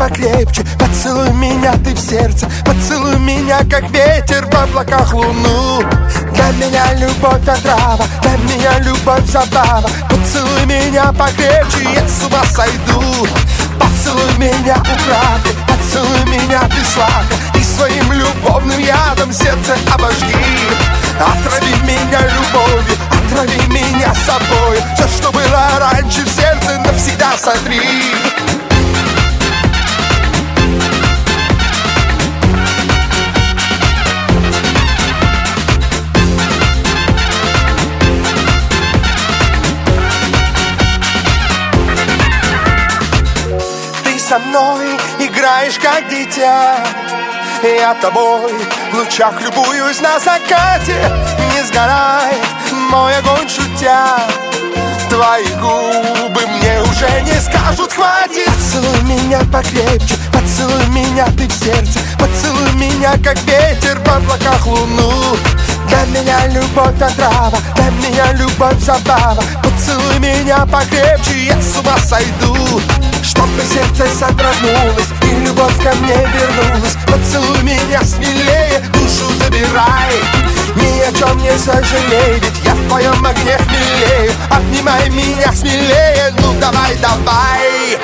покрепче, поцелуй меня ты в сердце, поцелуй меня, как ветер в облаках луну. Для меня любовь отрава, для меня любовь забава. Поцелуй меня покрепче, я с ума сойду. Поцелуй меня украдкой, поцелуй меня ты сладко, и своим любовным ядом сердце обожги. Отрави меня любовью, отрави меня собой. Все, что было раньше в сердце, навсегда сотри. Ты со мной играешь, как дитя, я тобой в лучах любуюсь на закате. Не сгорает мой огонь, шутя. Твои губы мне уже не скажут хватит. Поцелуй меня покрепче, поцелуй меня ты в сердце, поцелуй меня, как ветер в облаках луну. Для меня любовь отрава, для меня любовь забава. Поцелуй меня покрепче, я с ума сойду. Чтобы сердце содрогнулось и любовь ко мне вернулась. Поцелуй меня смелее, душу забирай. Ни о чем не сожалей, ведь я в твоем огне хмелею. Обнимай меня смелее, ну давай, давай.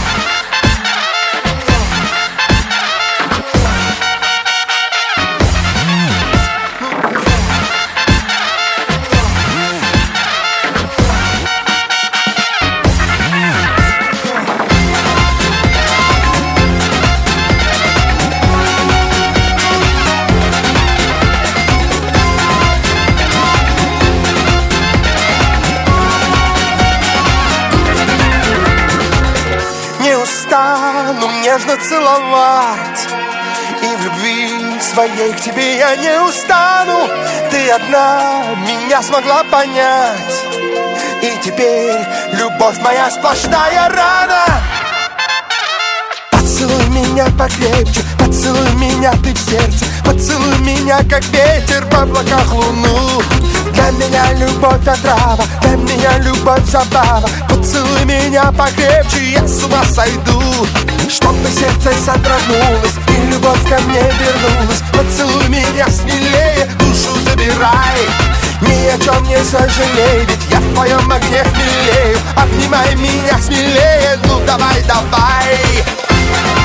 Стану нежно целовать, и в любви своей к тебе я не устану. Ты одна меня смогла понять, и теперь любовь моя сплошная рана. Поцелуй меня покрепче, поцелуй меня ты в сердце, поцелуй меня, как ветер в облаках луну. Для меня любовь отрава, для меня любовь забава. Поцелуй меня покрепче, я с ума сойду. Чтобы сердце содрогнулось и любовь ко мне вернулась. Поцелуй меня смелее, душу забирай. Ни о чем не сожалей, ведь я в твоем огне хмелею. Обнимай меня смелее, ну давай, давай.